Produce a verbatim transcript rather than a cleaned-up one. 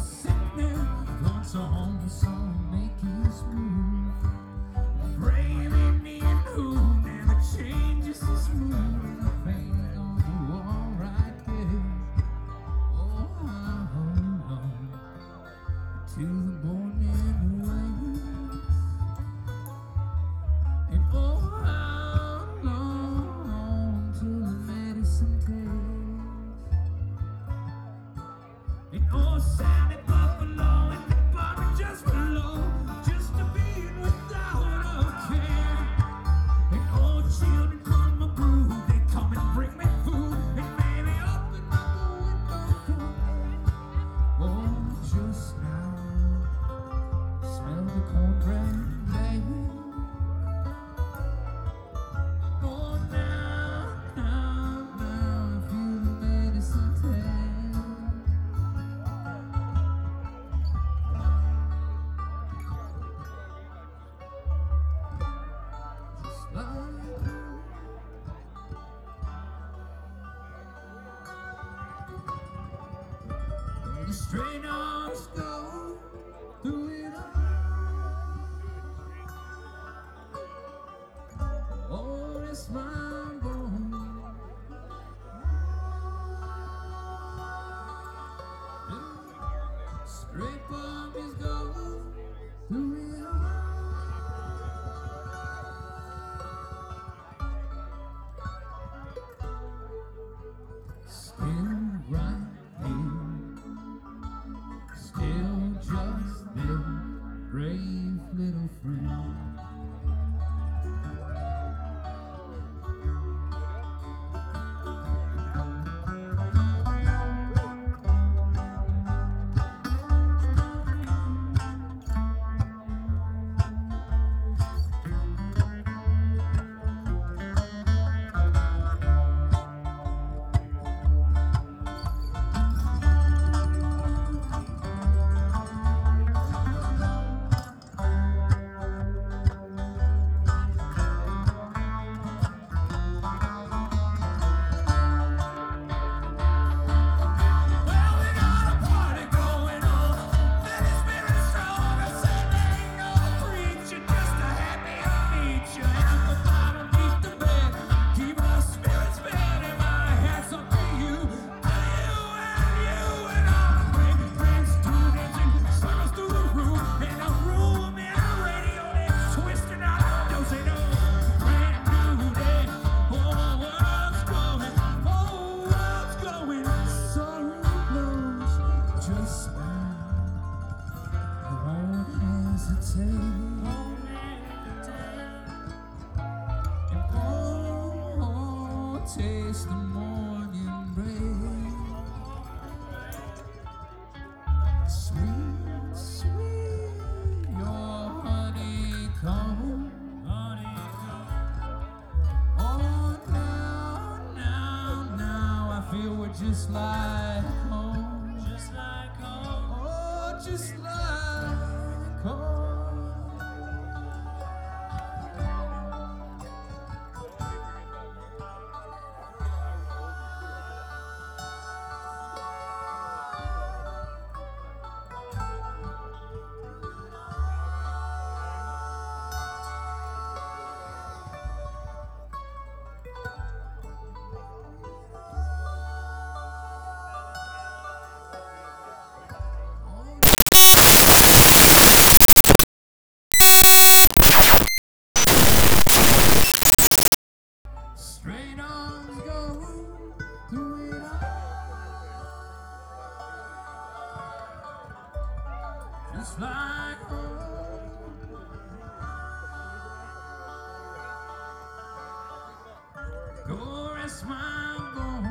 sitting there, wants a home song, make you smooth. Braving me and who never changes his mood. Paint on the wall right there. Oh, I'll hold on to the morning rain. And oh, how long till the medicine takes. And oh, Sally Buffalo and the bottom just below, just to be without a care. And oh, children from abroad, they come and bring me food, and maybe open up the window. Oh, just now, smell the cornbread, baby. Oh, now, now, now, I feel the medicine take. Just like the straight arms go through it all. Oh, it's my bone. Straight arms go through it all. Still right here, still just there, brave little friend. Well, we got a party going on. Let his spirit strong. I said there ain't no preacher, just a happy to meet you. And the bottom beat the bed, keep our spirits fed. And my hats off to you, to you and you and all the brave friends, students and circles through the room. And a room and a radio that's twisting out windows. Ain't no brand new day. Oh, world's going, oh, world's going. Sorrow blows just now. I won't hesitate. And oh, taste the morning rain. Sweet, sweet, your honeycomb. Oh, now, now, now, I feel we're just like home. Just like home. Oh, just like home. Straight arms go through it all. Just like home. Go rest my bones.